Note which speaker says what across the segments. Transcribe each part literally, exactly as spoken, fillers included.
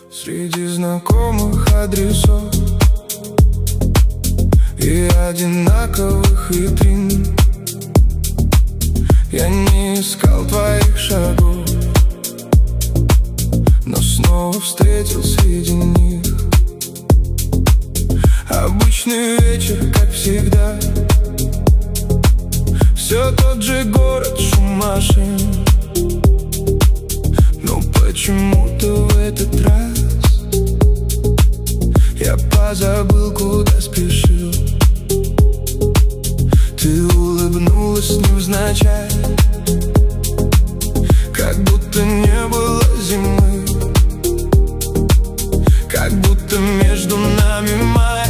Speaker 1: Среди знакомых адресов и одинаковых витрин я не искал твоих шагов, но снова встретил среди них. Обычный вечер, как всегда, все тот же город, шум машин. Но почему-то в этот раз я позабыл, куда спешил. Ты улыбнулась невзначай, как будто не было зимы, как будто между нами май,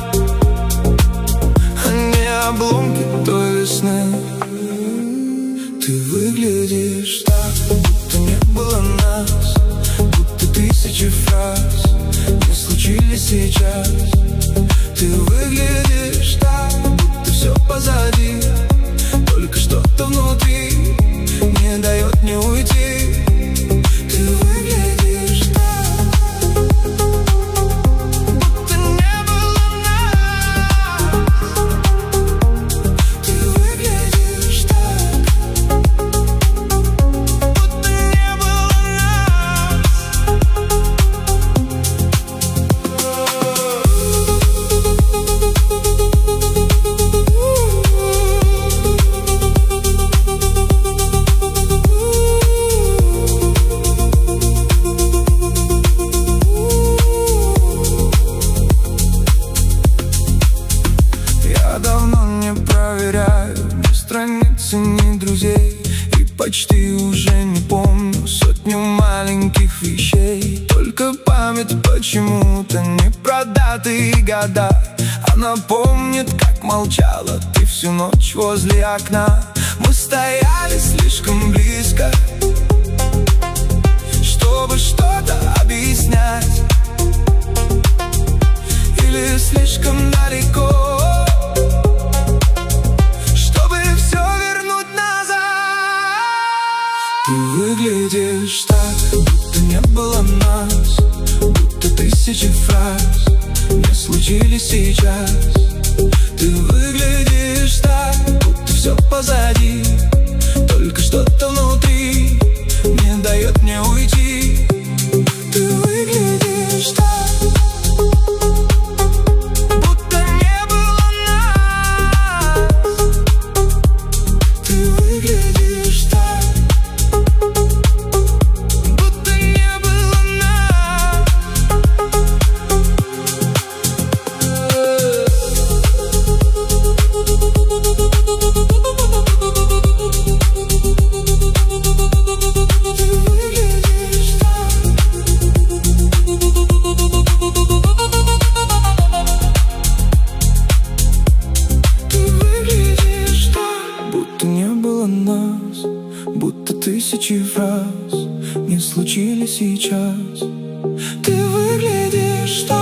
Speaker 1: а не обломки той весны. Ты выглядишь так, будто не было нас, будто тысячи фраз не случились сейчас. Ты выглядишь так, будто все позади, только что-то внутри не дает мне уйти. Ты выглядишь так, будто не было нас. Ты выглядишь так, будто не было нас. Я давно не проверяю ни страницы, ни друзей, и почти уже не помню сотню маленьких вещей. Только память почему-то не про даты и года. Она помнит, как молчала ты всю ночь возле окна. Мы стояли слишком близко, чтобы что-то объяснять, или слишком далеко, чтобы все вернуть назад. Ты выглядишь так, будто не было нас, будто тысячи фраз не случились сейчас. Ты выглядишь так, будто все позади, только что-то внутри не дает мне уйти. Ты выглядишь так, будто не было нас. Ты выглядишь так, будто не было нас. Будто тысячи фраз не случились сейчас. Ты выглядишь так.